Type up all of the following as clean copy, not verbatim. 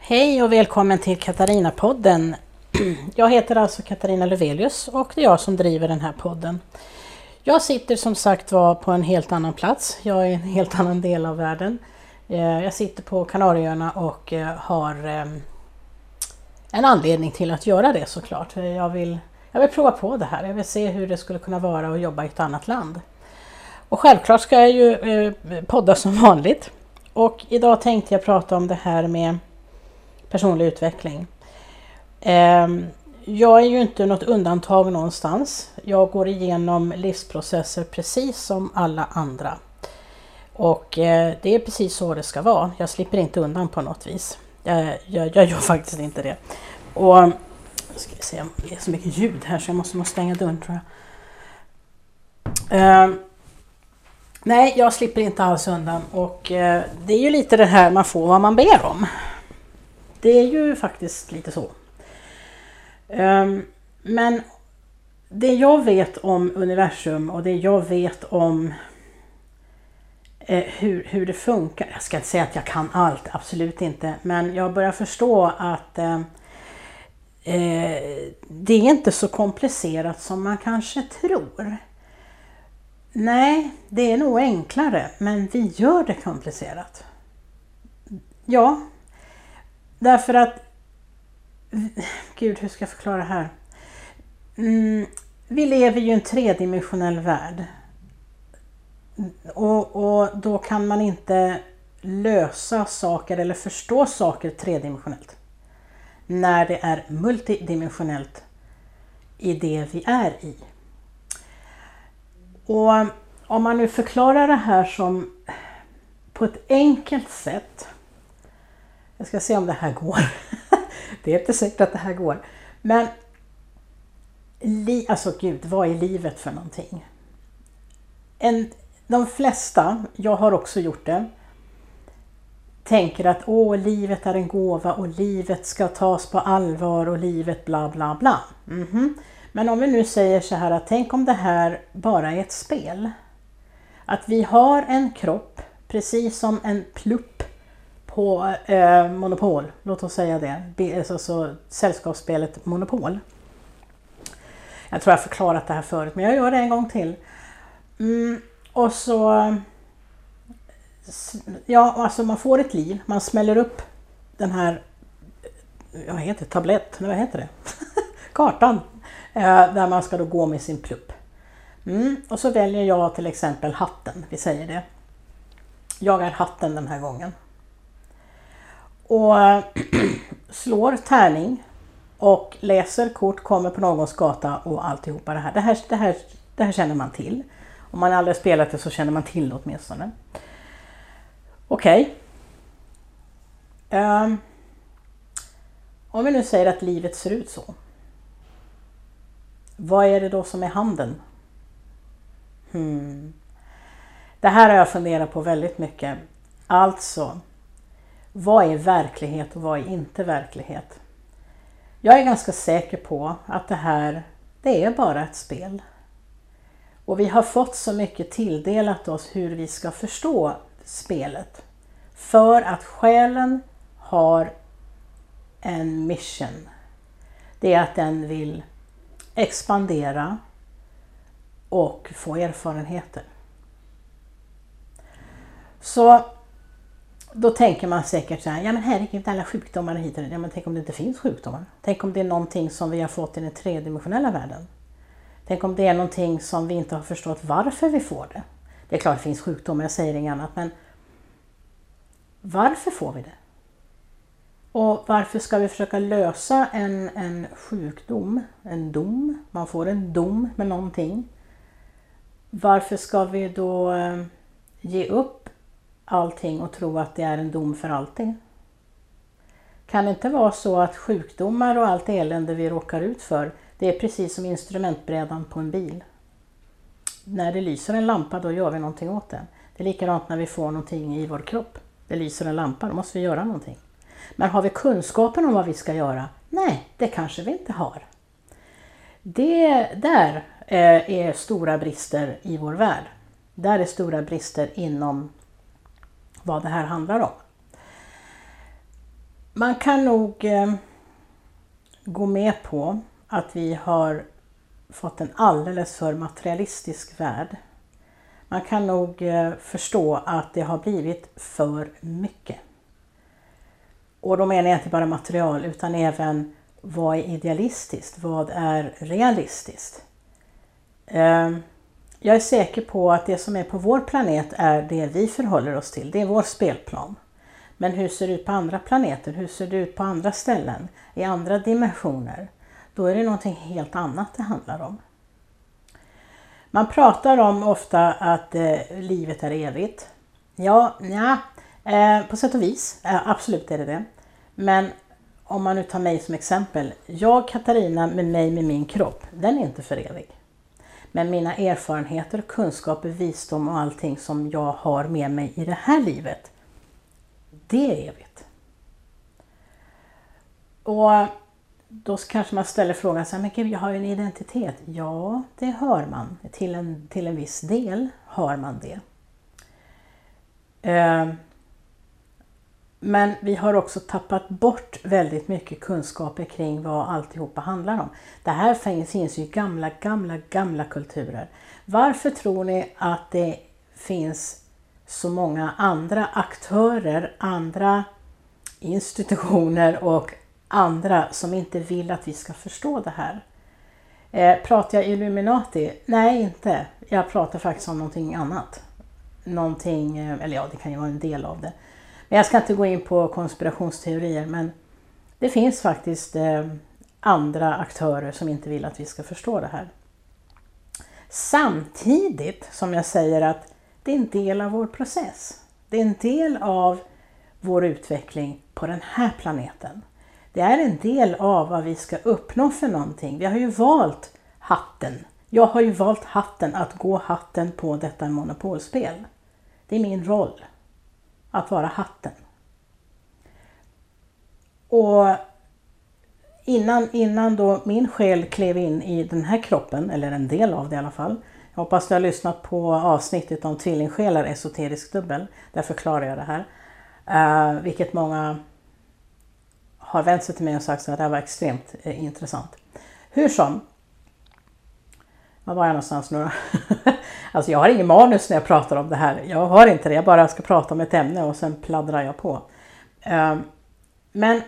Hej och välkommen till Katarina-podden. Jag heter alltså Katarina Lövelius och det är jag som driver den här podden. Jag sitter som sagt var på en helt annan plats. Jag är i en helt annan del av världen. Jag sitter på Kanarieöarna och har en anledning till att göra det såklart. Jag vill prova på det här. Jag vill se hur det skulle kunna vara att jobba i ett annat land. Och självklart ska jag ju podda som vanligt. Och idag tänkte jag prata om det här med personlig utveckling. Jag är ju inte något undantag någonstans. Jag går igenom livsprocesser precis som alla andra. Och det är precis så det ska vara. Jag slipper inte undan på något vis. Jag gör faktiskt inte det. Och ska vi se, det är så mycket ljud här så jag måste nog stänga dörren tror jag. Nej, jag slipper inte alls undan. Och det är ju lite det här man får vad man ber om. Det är ju faktiskt lite så. Men det jag vet om universum och det jag vet om hur det funkar. Jag ska inte säga att jag kan allt, absolut inte. Men jag börjar förstå att det är inte så komplicerat som man kanske tror. Nej, det är nog enklare, men vi gör det komplicerat. Ja, därför att, gud hur ska jag förklara det här? Vi lever ju i en tredimensionell värld. Och då kan man inte lösa saker eller förstå saker tredimensionellt. När det är multidimensionellt i det vi är i. Och om man nu förklarar det här som på ett enkelt sätt. Jag ska se om det här går. Det är inte säkert att det här går. Men alltså gud, vad är livet för någonting? De flesta, jag har också gjort det, tänker att livet är en gåva och livet ska tas på allvar och livet bla bla bla. Men om vi nu säger så här att tänk om det här bara är ett spel. Att vi har en kropp precis som en plupp på Monopol, låt oss säga det, alltså sällskapsspelet Monopol. Jag tror jag har förklarat det här förut, men jag gör det en gång till. Och så, ja, alltså man får ett liv, man smäller upp den här, vad heter det, tablett, vad heter det? Kartan, där man ska då gå med sin plupp. Och så väljer jag till exempel hatten, vi säger det. Jag är hatten den här gången. Och slår tärning och läser kort, kommer på någons gata och alltihopa det här. Det här känner man till. Om man aldrig spelat det så känner man till det åtminstone. Okej. Om vi nu säger att livet ser ut så. Vad är det då som är handen? Det här har jag funderat på väldigt mycket. Alltså, vad är verklighet och vad är inte verklighet? Jag är ganska säker på att det är bara ett spel. Och vi har fått så mycket tilldelat oss hur vi ska förstå spelet. För att själen har en mission. Det är att den vill expandera och få erfarenheter. Så då tänker man säkert så här, ja men herregud alla sjukdomar hit och dit. Ja men tänk om det inte finns sjukdomar. Tänk om det är någonting som vi har fått i den tredimensionella världen. Tänk om det är någonting som vi inte har förstått varför vi får det. Det är klart det finns sjukdomar, jag säger inget annat, men varför får vi det? Och varför ska vi försöka lösa en sjukdom, en dom? Man får en dom med någonting. Varför ska vi då ge upp allting och tro att det är en dom för alltid? Kan det inte vara så att sjukdomar och allt elände vi råkar ut för, det är precis som instrumentbrädan på en bil. När det lyser en lampa då gör vi någonting åt den. Det är likadant när vi får någonting i vår kropp. Det lyser en lampa, då måste vi göra någonting. Men har vi kunskapen om vad vi ska göra? Nej, det kanske vi inte har. Där är stora brister i vår värld. Där är stora brister inom vad det här handlar om. Man kan nog gå med på att vi har fått en alldeles för materialistisk värld. Man kan nog förstå att det har blivit för mycket. Och då menar jag inte bara material utan även vad är idealistiskt, vad är realistiskt. Jag är säker på att det som är på vår planet är det vi förhåller oss till, det är vår spelplan. Men hur ser det ut på andra planeter, hur ser det ut på andra ställen, i andra dimensioner? Då är det någonting helt annat det handlar om. Man pratar om ofta att livet är evigt. På sätt och vis, absolut är det. Men om man nu tar mig som exempel, jag Katarina med min kropp, den är inte för evig. Men mina erfarenheter, kunskaper, visdom och allting som jag har med mig i det här livet, det är evigt. Och då kanske man ställer frågan så här, men gud, jag har ju en identitet. Ja, det har man. Till en viss del har man det. Men vi har också tappat bort väldigt mycket kunskaper kring vad alltihopa handlar om. Det här finns ju i gamla kulturer. Varför tror ni att det finns så många andra aktörer, andra institutioner och andra som inte vill att vi ska förstå det här? Pratar jag Illuminati? Nej, inte. Jag pratar faktiskt om någonting annat. Eller ja, det kan ju vara en del av det. Men jag ska inte gå in på konspirationsteorier, men det finns faktiskt andra aktörer som inte vill att vi ska förstå det här. Samtidigt som jag säger att det är en del av vår process. Det är en del av vår utveckling på den här planeten. Det är en del av vad vi ska uppnå för någonting. Vi har ju valt hatten. Jag har ju valt hatten, att gå hatten på detta monopolspel. Det är min roll. Att vara hatten. Och innan då min själ klev in i den här kroppen, eller en del av det i alla fall. Jag hoppas du har lyssnat på avsnittet om tvillingsjälar, esoterisk dubbel. Där förklarar jag det här. Vilket många har vänt sig till mig och sagt att det här var extremt intressant. Hur som. Var var jag någonstans nu då? Alltså jag har ingen manus när jag pratar om det här. Jag har inte det. Jag bara ska prata om ett ämne och sen pladdrar jag på. Men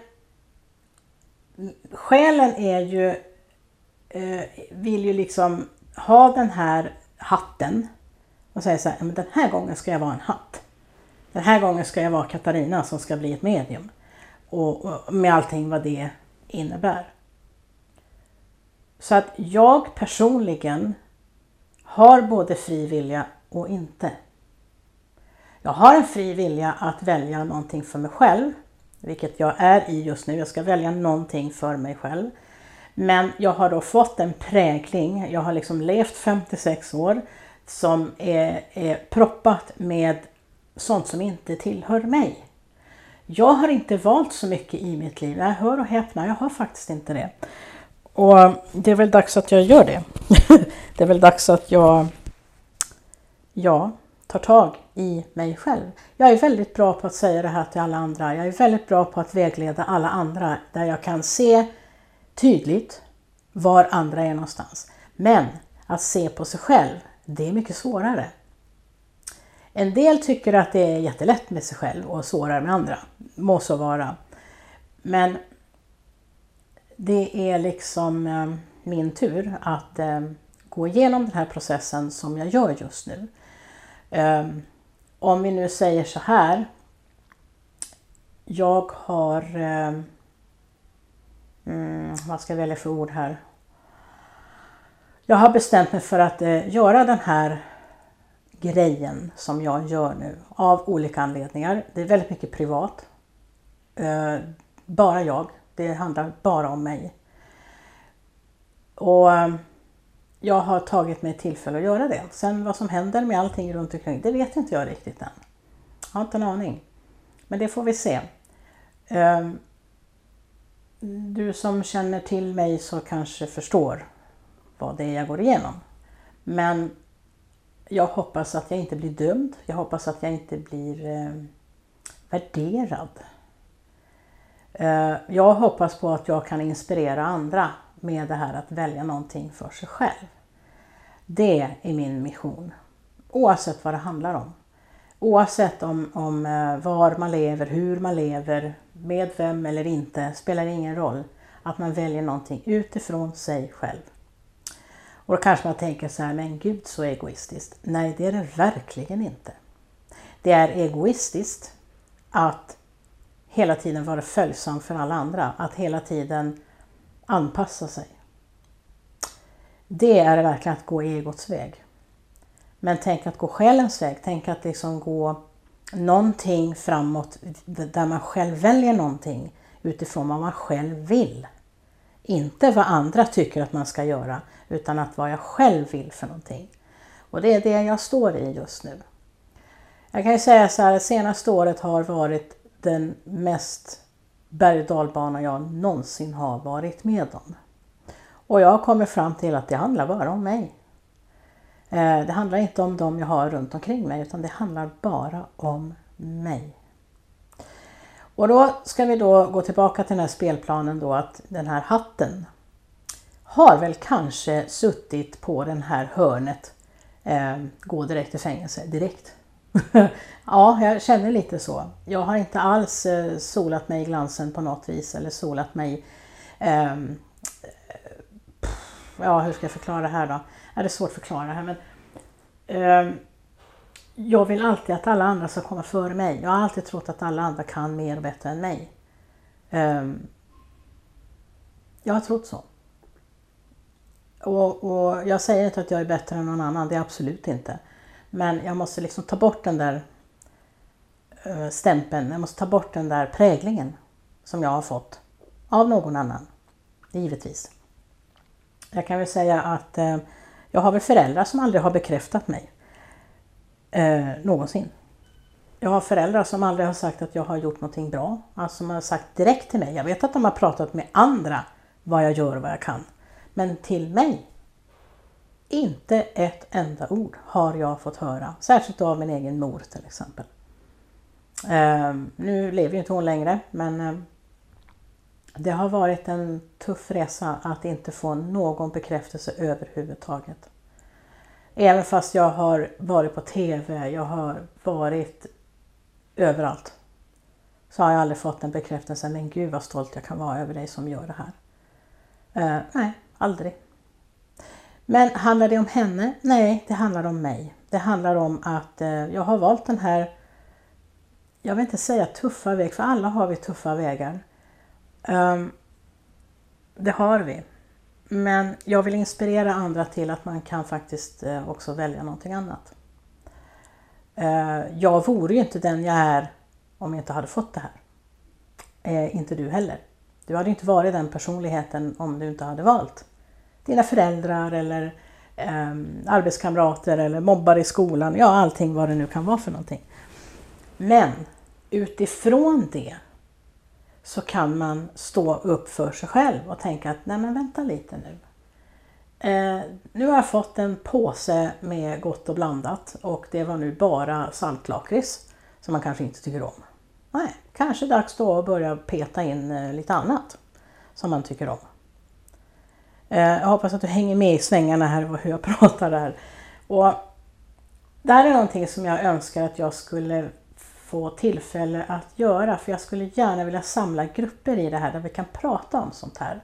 själen är ju, vill ju liksom ha den här hatten och säga så här, men den här gången ska jag vara en hatt. Den här gången ska jag vara Katarina som ska bli ett medium. Och med allting vad det innebär. Så att jag personligen har både fri vilja och inte. Jag har en fri vilja att välja någonting för mig själv. Vilket jag är i just nu. Jag ska välja någonting för mig själv. Men jag har då fått en prägling. Jag har liksom levt 56 år. Som är proppat med sånt som inte tillhör mig. Jag har inte valt så mycket i mitt liv. Jag hör och häpnar. Jag har faktiskt inte det. Och det är väl dags att jag gör det. Det är väl dags att jag tar tag i mig själv. Jag är väldigt bra på att säga det här till alla andra. Jag är väldigt bra på att vägleda alla andra. Där jag kan se tydligt var andra är någonstans. Men att se på sig själv, det är mycket svårare. En del tycker att det är jättelätt med sig själv och svårare med andra. Må så vara. Men det är liksom min tur att gå igenom den här processen som jag gör just nu. Om vi nu säger så här. Jag har... vad ska jag välja för ord här? Jag har bestämt mig för att göra den här grejen som jag gör nu. Av olika anledningar. Det är väldigt mycket privat. Bara jag. Det handlar bara om mig. Och jag har tagit mig tillfälle att göra det. Sen vad som händer med allting runt omkring, det vet inte jag riktigt än. Jag har inte en aning. Men det får vi se. Du som känner till mig så kanske förstår vad det är jag går igenom. Men jag hoppas att jag inte blir dömd. Jag hoppas att jag inte blir värderad. Jag hoppas på att jag kan inspirera andra med det här att välja någonting för sig själv. Det är min mission. Oavsett vad det handlar om. Oavsett om var man lever, hur man lever, med vem eller inte, spelar ingen roll. Att man väljer någonting utifrån sig själv. Och då kanske man tänker så här, men gud så egoistiskt. Nej, det är det verkligen inte. Det är egoistiskt att hela tiden vara följsam för alla andra. Att hela tiden anpassa sig. Det är verkligen att gå egots väg. Men tänk att gå själens väg. Tänk att liksom gå någonting framåt där man själv väljer någonting utifrån vad man själv vill. Inte vad andra tycker att man ska göra, utan att vad jag själv vill för någonting. Och det är det jag står i just nu. Jag kan ju säga så här, senaste året har varit den mest berg- och dalbana jag någonsin har varit med om. Och jag kommer fram till att det handlar bara om mig. Det handlar inte om dem jag har runt omkring mig, utan det handlar bara om mig. Och då ska vi då gå tillbaka till den här spelplanen då, att den här hatten har väl kanske suttit på den här hörnet, gå direkt till fängelse, direkt. Ja, jag känner lite så. Jag har inte alls solat mig i glansen på något vis, eller solat mig, ja hur ska jag förklara det här då? Det är svårt att förklara det här, men jag vill alltid att alla andra ska komma före mig. Jag har alltid trott att alla andra kan mer och bättre än mig. Jag har trott så. Och jag säger inte att jag är bättre än någon annan, det är absolut inte. Men jag måste liksom ta bort den där stämpeln, jag måste ta bort den där präglingen som jag har fått av någon annan, givetvis. Jag kan väl säga att jag har väl föräldrar som aldrig har bekräftat mig. Någonsin. Jag har föräldrar som aldrig har sagt att jag har gjort någonting bra. Alltså som har sagt direkt till mig. Jag vet att de har pratat med andra vad jag gör och vad jag kan. Men till mig, inte ett enda ord har jag fått höra. Särskilt av min egen mor till exempel. Nu lever ju inte hon längre, men det har varit en tuff resa att inte få någon bekräftelse överhuvudtaget. Även fast jag har varit på tv, jag har varit överallt, så har jag aldrig fått en bekräftelse. Men gud vad stolt jag kan vara över dig som gör det här. Nej, aldrig. Men handlar det om henne? Nej, det handlar om mig. Det handlar om att jag har valt den här, jag vill inte säga tuffa väg, för alla har vi tuffa vägar. Det har vi. Men jag vill inspirera andra till att man kan faktiskt också välja någonting annat. Jag vore ju inte den jag är om jag inte hade fått det här. Inte du heller. Du hade inte varit den personligheten om du inte hade valt. Dina föräldrar eller arbetskamrater eller mobbar i skolan. Ja, allting vad det nu kan vara för någonting. Men utifrån det så kan man stå upp för sig själv och tänka att nej men vänta lite nu. Nu har jag fått en påse med gott och blandat och det var nu bara saltlakrits som man kanske inte tycker om. Nej, kanske dags då att börja peta in lite annat som man tycker om. Jag hoppas att du hänger med i svängarna här och hur jag pratar där. Och det här är någonting som jag önskar att jag skulle få tillfälle att göra. För jag skulle gärna vilja samla grupper i det här där vi kan prata om sånt här.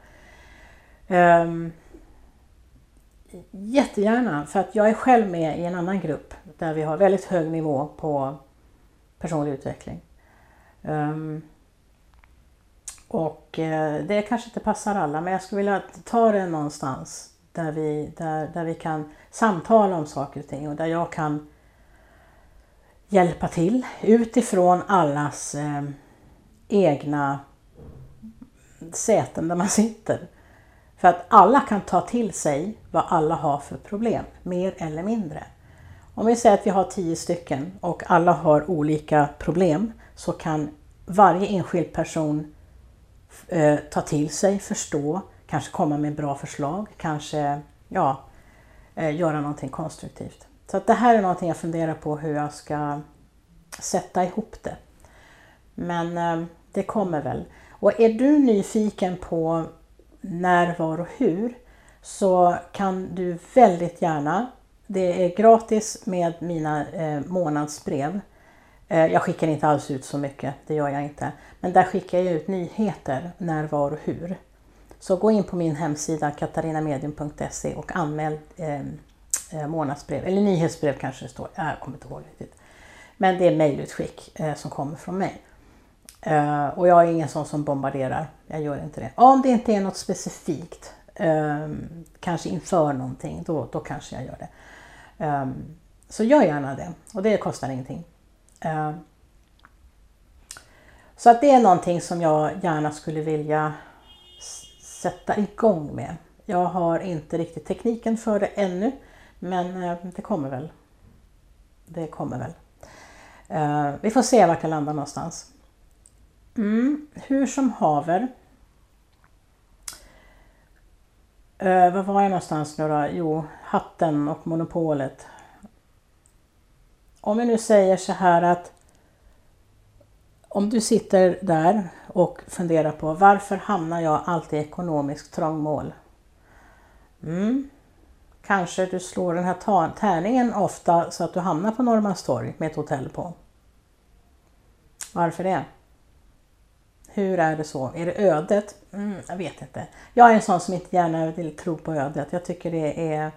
Jättegärna, för att jag är själv med i en annan grupp där vi har väldigt hög nivå på personlig utveckling. Och det kanske inte passar alla, men jag skulle vilja ta det någonstans där vi kan samtala om saker och ting och där jag kan hjälpa till utifrån allas egna säten där man sitter. För att alla kan ta till sig vad alla har för problem, mer eller mindre. Om vi säger att vi har 10 stycken och alla har olika problem, så kan varje enskild person ta till sig, förstå, kanske komma med bra förslag, kanske göra någonting konstruktivt. Så att det här är någonting jag funderar på hur jag ska sätta ihop det. Men Det kommer väl. Och är du nyfiken på när, var och hur, så kan du väldigt gärna, det är gratis med mina månadsbrev. Jag skickar inte alls ut så mycket, det gör jag inte. Men där skickar jag ut nyheter, när, var och hur. Så gå in på min hemsida katarinamedium.se och anmäl månadsbrev, eller nyhetsbrev kanske det står, jag kommer inte ihåg riktigt. Men det är mejlutskick som kommer från mig. Och jag är ingen sån som bombarderar, jag gör inte det. Om det inte är något specifikt, kanske inför någonting, då kanske jag gör det. Så gör gärna det, och det kostar ingenting. Så att det är någonting som jag gärna skulle vilja sätta igång med. Jag har inte riktigt tekniken för det ännu, men det kommer väl. Det kommer väl. Vi får se vart jag landar någonstans. Hur som haver. Var var jag någonstans nu då? Jo, hatten och monopolet. Om vi nu säger så här att om du sitter där och funderar på varför hamnar jag alltid i ekonomiskt trångmål? Kanske du slår den här tärningen ofta så att du hamnar på Norrmalmstorg med ett hotell på. Varför det? Hur är det så? Är det ödet? Jag vet inte. Jag är en sån som inte gärna vill tro på ödet. Jag tycker det är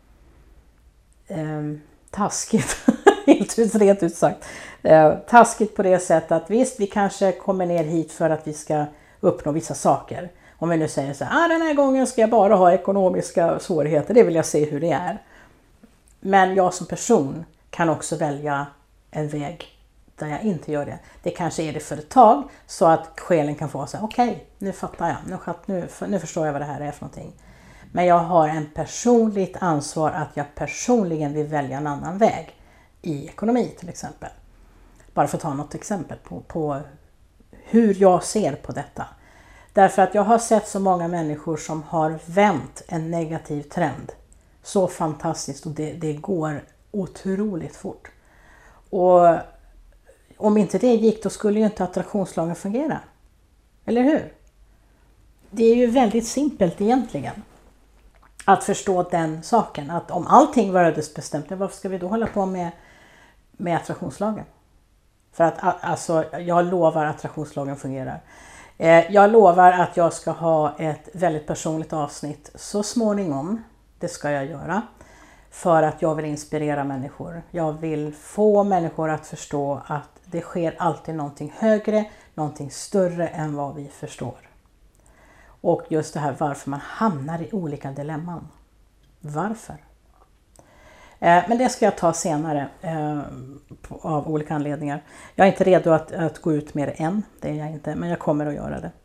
taskigt. Helt rent ut sagt. Taskigt på det sättet att visst, vi kanske kommer ner hit för att vi ska uppnå vissa saker. Om vi nu säger så här, den här gången ska jag bara ha ekonomiska svårigheter, det vill jag se hur det är. Men jag som person kan också välja en väg där jag inte gör det. Det kanske är det för ett tag, så att själen kan få säga, okej, nu fattar jag, nu förstår jag vad det här är för någonting. Men jag har en personligt ansvar att jag personligen vill välja en annan väg i ekonomi till exempel. Bara för att ta något exempel på hur jag ser på detta. Därför att jag har sett så många människor som har vänt en negativ trend. Så fantastiskt, och det går otroligt fort. Och om inte det gick, då skulle ju inte attraktionslagen fungera. Eller hur? Det är ju väldigt simpelt egentligen att förstå den saken. Att om allting var ödesbestämt, varför ska vi då hålla på med attraktionslagen? För att alltså, jag lovar att attraktionslagen fungerar. Jag lovar att jag ska ha ett väldigt personligt avsnitt så småningom. Det ska jag göra. För att jag vill inspirera människor. Jag vill få människor att förstå att det sker alltid någonting högre, någonting större än vad vi förstår. Och just det här varför man hamnar i olika dilemman. Varför? Men det ska jag ta senare av olika anledningar. Jag är inte redo att gå ut med det än, det är jag inte, men jag kommer att göra det.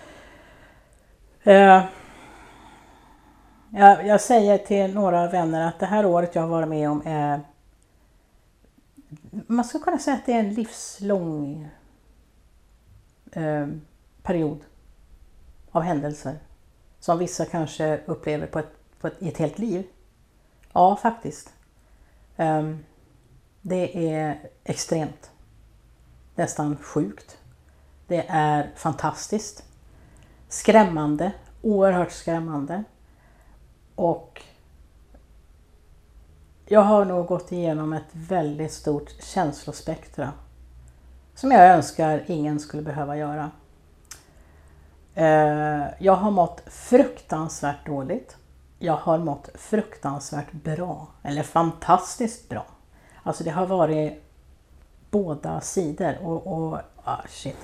Jag säger till några vänner att det här året jag har varit med om är, man ska kunna säga att det är en livslång period av händelser som vissa kanske upplever i ett helt liv. Ja, faktiskt. Det är extremt. Nästan sjukt. Det är fantastiskt. Skrämmande. Oerhört skrämmande. Och jag har nog gått igenom ett väldigt stort känslospektra. Som jag önskar ingen skulle behöva göra. Jag har mått fruktansvärt dåligt. Jag har mått fruktansvärt bra. Eller fantastiskt bra. Alltså det har varit båda sidor. Shit.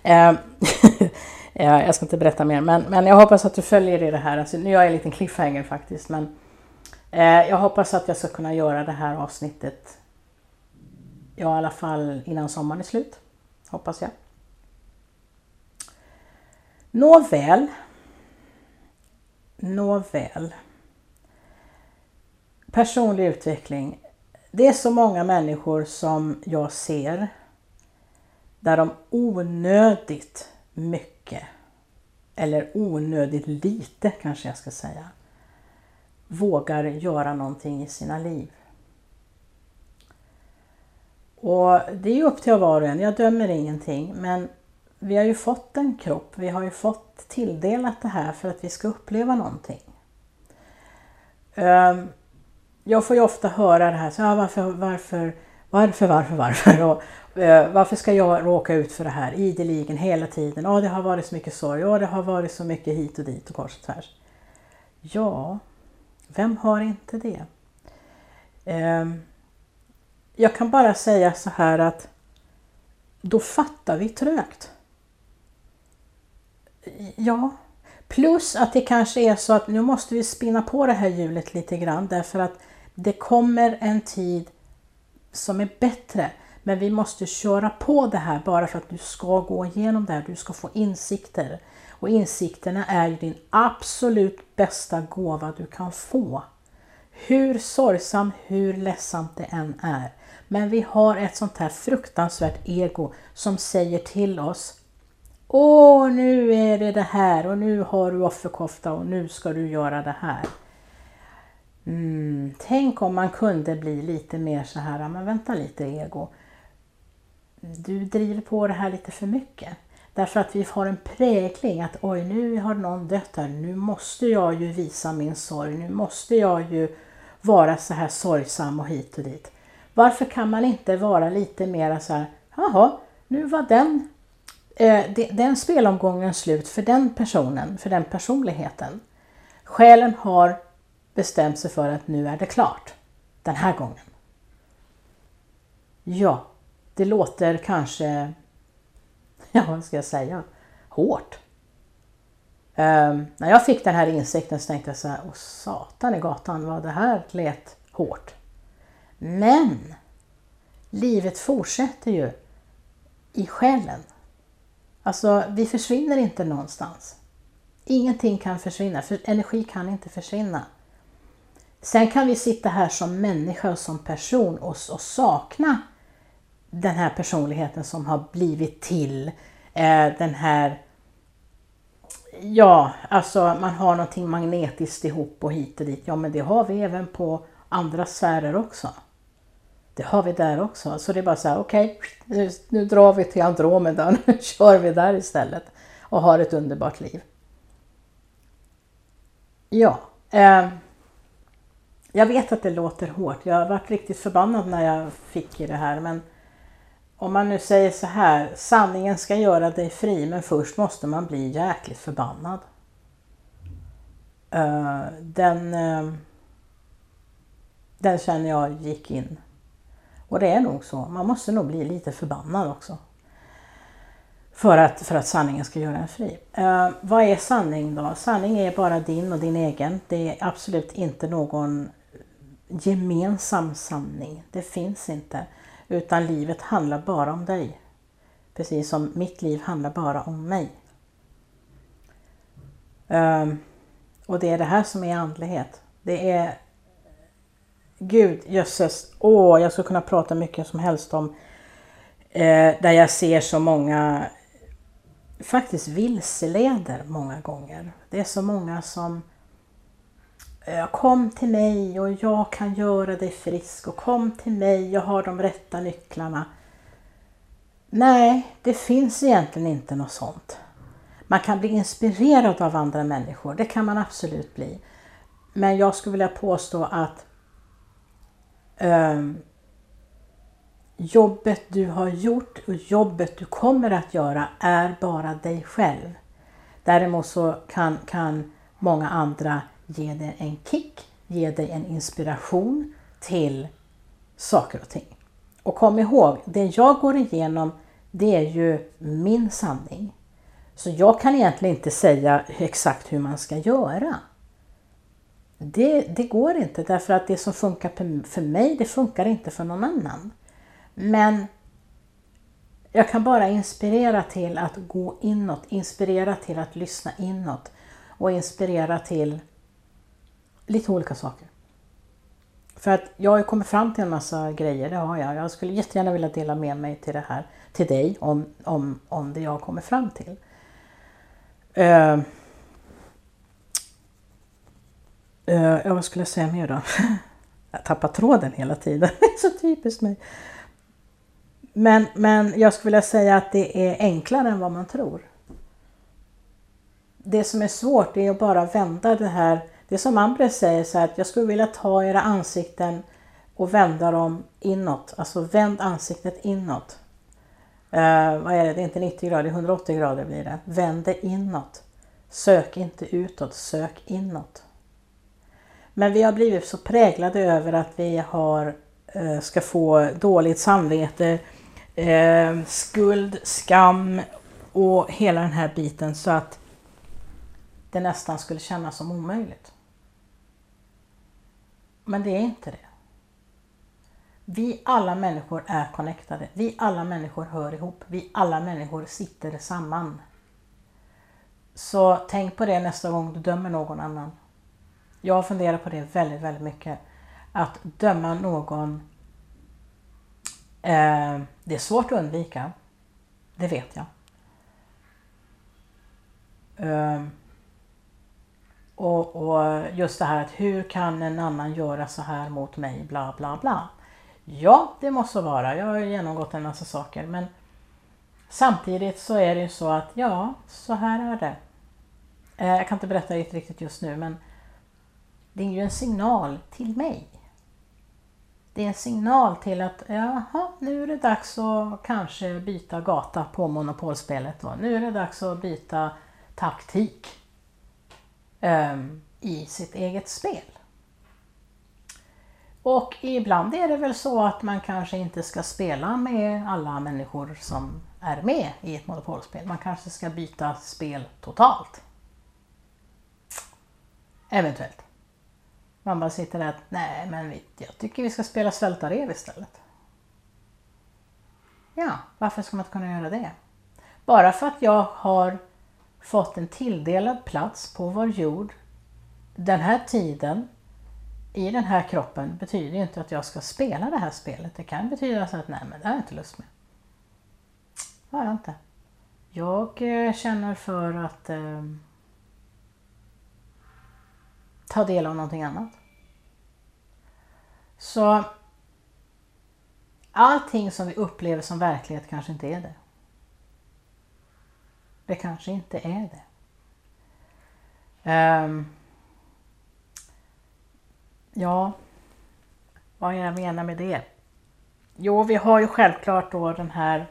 Jag ska inte berätta mer. Men jag hoppas att du följer det här. Alltså, nu är jag en liten cliffhanger faktiskt. Men jag hoppas att jag ska kunna göra det här avsnittet. Ja, i alla fall innan sommaren är slut. Hoppas jag. Nåväl. Personlig utveckling. Det är så många människor som jag ser där de onödigt mycket, eller onödigt lite kanske jag ska säga, vågar göra någonting i sina liv. Och det är ju upp till var och en, jag dömer ingenting, men vi har ju fått en kropp, vi har ju fått tilldelat det här för att vi ska uppleva någonting. Jag får ju ofta höra det här, så varför och varför ska jag råka ut för det här ideligen hela tiden? Det har varit så mycket sorg, det har varit så mycket hit och dit och kors och tvärs. Ja, vem har inte det? Jag kan bara säga så här att då fattar vi trögt. Ja, plus att det kanske är så att nu måste vi spinna på det här hjulet lite grann, därför att det kommer en tid som är bättre. Men vi måste köra på det här bara för att du ska gå igenom det här. Du ska få insikter. Och insikterna är ju din absolut bästa gåva du kan få. Hur sorgsamt, hur ledsamt det än är. Men vi har ett sånt här fruktansvärt ego som säger till oss: nu är det här och nu har du offerkofta och nu ska du göra det här. Tänk om man kunde bli lite mer så här, men vänta lite ego. Du driver på det här lite för mycket. Därför att vi har en prägling att nu har någon dött här, nu måste jag ju visa min sorg, nu måste jag ju vara så här sorgsam och hit och dit. Varför kan man inte vara lite mer så här, nu var den spelomgången slut för den personen, för den personligheten. Själen har bestämt sig för att nu är det klart, den här gången. Ja, det låter kanske, vad ska jag säga, hårt. När jag fick den här insikten så tänkte jag så här, satan i gatan, vad det här lät hårt. Men livet fortsätter ju i själen. Alltså, vi försvinner inte någonstans. Ingenting kan försvinna, för energi kan inte försvinna. Sen kan vi sitta här som människa och som person och sakna den här personligheten som har blivit till. Den här, alltså man har någonting magnetiskt ihop och hit och dit. Ja, men det har vi även på andra sfärer också. Det har vi där också. Så det är bara så här, okej, nu drar vi till Andromeda, nu kör vi där istället och har ett underbart liv. Ja, jag vet att det låter hårt. Jag har varit riktigt förbannad när jag fick det här. Men om man nu säger så här, sanningen ska göra dig fri, men först måste man bli jäkligt förbannad. Den känner jag gick in. Och det är nog så. Man måste nog bli lite förbannad också. För att sanningen ska göra en fri. Vad är sanning då? Sanning är bara din och din egen. Det är absolut inte någon gemensam sanning. Det finns inte. Utan livet handlar bara om dig. Precis som mitt liv handlar bara om mig. Och det är det här som är andlighet. Det är Gud, jösses. Jag skulle kunna prata mycket som helst om där jag ser så många faktiskt vilseleder många gånger. Det är så många som kom till mig och jag kan göra dig frisk, och kom till mig, jag har de rätta nycklarna. Nej, det finns egentligen inte något sånt. Man kan bli inspirerad av andra människor, det kan man absolut bli. Men jag skulle vilja påstå att jobbet du har gjort och jobbet du kommer att göra är bara dig själv. Däremot så kan många andra ge dig en kick, ge dig en inspiration till saker och ting. Och kom ihåg, det jag går igenom, det är ju min sanning. Så jag kan egentligen inte säga exakt hur man ska göra. Det går inte, därför att det som funkar för mig, det funkar inte för någon annan. Men jag kan bara inspirera till att gå inåt, inspirera till att lyssna inåt och inspirera till lite olika saker. För att jag har kommit fram till en massa grejer, det har jag. Jag skulle jättegärna vilja dela med mig till det här, till dig, om det jag har kommit fram till. Vad skulle jag säga mer då? Jag tappar tråden hela tiden, det är så typiskt mig. Men jag skulle vilja säga att det är enklare än vad man tror. Det som är svårt är att bara vända det här. Det som Ambre säger så här, att jag skulle vilja ta era ansikten och vända dem inåt. Alltså vänd ansiktet inåt. Vad är det? Det är inte 90 grader, 180 grader blir det. Vänd det inåt. Sök inte utåt, sök inåt. Men vi har blivit så präglade över att vi ska få dåligt samvete, skuld, skam och hela den här biten så att det nästan skulle kännas som omöjligt. Men det är inte det. Vi alla människor är connectade. Vi alla människor hör ihop. Vi alla människor sitter samman. Så tänk på det nästa gång du dömer någon annan. Jag funderar på det väldigt, väldigt mycket. Att döma någon, det är svårt att undvika. Det vet jag. Och just det här att hur kan en annan göra så här mot mig, bla bla bla. Ja, det måste vara. Jag har genomgått en massa saker. Men samtidigt så är det ju så att ja, så här är det. Jag kan inte berätta det riktigt just nu, men det är ju en signal till mig. Det är en signal till att jaha, nu är det dags att kanske byta gata på monopolspelet. Då. Nu är det dags att byta taktik i sitt eget spel. Och ibland är det väl så att man kanske inte ska spela med alla människor som är med i ett monopolspel. Man kanske ska byta spel totalt. Eventuellt. Man bara sitter där att nej, men jag tycker vi ska spela Svältarev istället. Ja, varför ska man inte kunna göra det? Bara för att jag har fått en tilldelad plats på vår jord den här tiden i den här kroppen betyder ju inte att jag ska spela det här spelet. Det kan betyda så att nej, men det har jag inte lust med. Det har jag inte. Jag känner för att ta del av någonting annat. Så allting som vi upplever som verklighet kanske inte är det. Det kanske inte är det. Ja, vad jag menar med det? Jo, vi har ju självklart då den här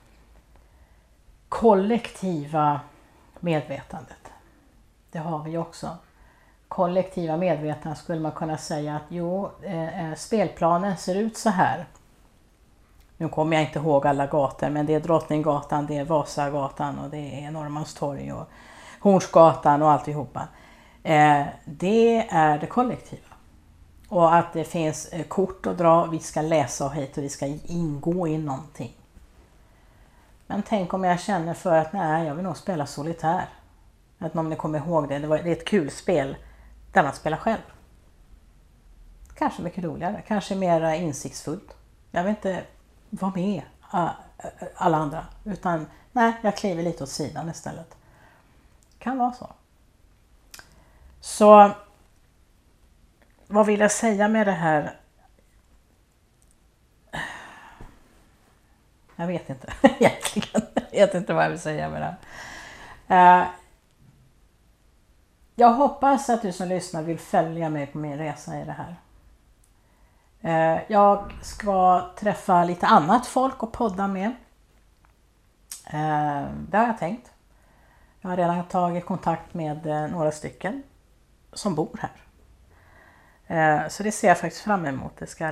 kollektiva medvetandet. Det har vi också. Kollektiva medvetandet skulle man kunna säga att spelplanen ser ut så här. Nu kommer jag inte ihåg alla gator, men det är Drottninggatan, det är Vasagatan och det är Norrmalmstorg och Hornsgatan och alltihopa. Det är det kollektiva. Och att det finns kort att dra, vi ska läsa och hit och vi ska ingå i någonting. Men tänk om jag känner för att nej, jag vill nog spela solitär. Att om ni kommer ihåg det, det är ett kul spel där man spelar själv. Kanske mycket roligare, kanske mer insiktsfullt. Jag vill inte vara med alla andra, utan nej, jag kliver lite åt sidan istället. Kan vara så. Så vad vill jag säga med det här? Jag vet inte egentligen. Jag vet inte vad jag vill säga med det här. Jag hoppas att du som lyssnar vill följa mig på min resa i det här. Jag ska träffa lite annat folk och podda med. Det har jag tänkt. Jag har redan tagit kontakt med några stycken som bor här. Så det ser jag faktiskt fram emot. Det ska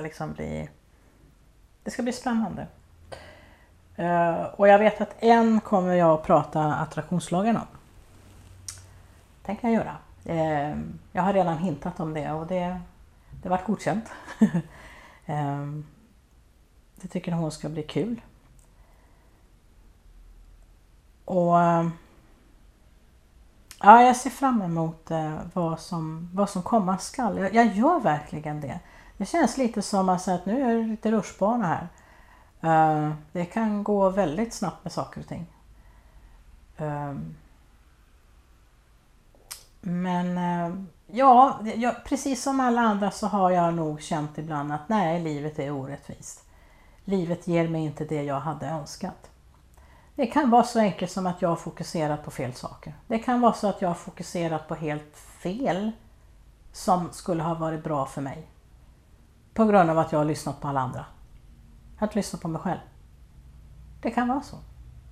bli spännande. Och jag vet att kommer jag att prata attraktionslagen om. Tänker jag göra. Jag har redan hintat om det och det var godkänt. Det tycker hon ska bli kul. Och ja, jag ser fram emot vad som komma skall. Jag gör verkligen det. Det känns lite som att nu är det lite rutschbana här. Det kan gå väldigt snabbt med saker och ting. Men precis som alla andra så har jag nog känt ibland att nej, livet är orättvist. livet ger mig inte det jag hade önskat. Det kan vara så enkelt som att jag har fokuserat på fel saker. Det kan vara så att jag har fokuserat på helt fel som skulle ha varit bra för mig. På grund av att jag har lyssnat på alla andra. Jag har inte lyssnat på mig själv. Det kan vara så.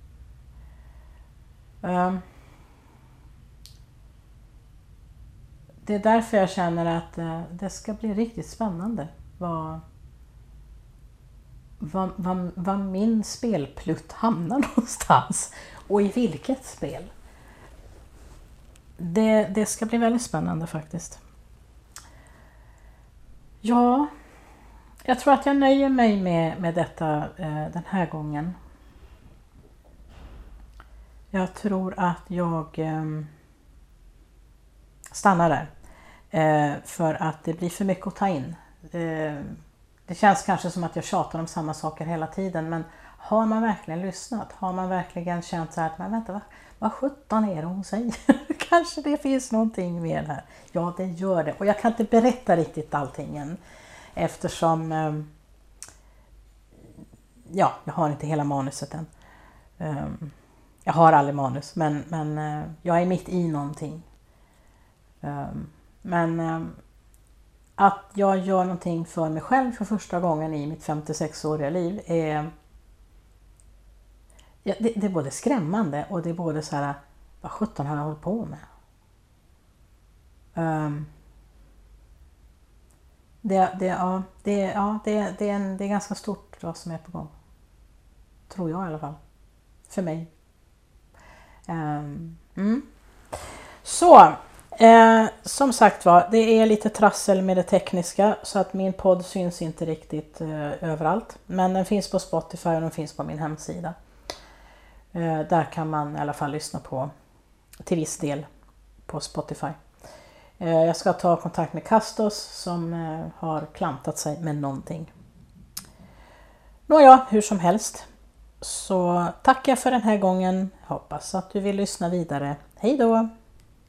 Det är därför jag känner att det ska bli riktigt spännande vad min spelplutt hamnar någonstans och i vilket spel. Det ska bli väldigt spännande faktiskt. Ja, jag tror att jag nöjer mig med detta den här gången. Jag tror att jag stannar där. För att det blir för mycket att ta in. Det känns kanske som att jag tjatar om samma saker hela tiden. Men har man verkligen lyssnat? Har man verkligen känt så här att men vänta, vad 17 är det hon säger? Kanske det finns någonting mer här. Ja, det gör det. Och jag kan inte berätta riktigt allting än. Eftersom jag har inte hela manuset än. Jag har aldrig manus. Men jag är mitt i någonting. Men att jag gör någonting för mig själv för första gången i mitt 56-åriga liv är det är både skrämmande och det är både så här, vad 17 har jag hållit på med? Det är ganska stort vad som är på gång. Tror jag i alla fall. För mig. Så, som sagt var, det är lite trassel med det tekniska så att min podd syns inte riktigt överallt. Men den finns på Spotify och den finns på min hemsida. Där kan man i alla fall lyssna på till viss del på Spotify. Jag ska ta kontakt med Castos som har klantat sig med någonting. Nåja, hur som helst. Så tackar jag för den här gången. Hoppas att du vill lyssna vidare. Hej då!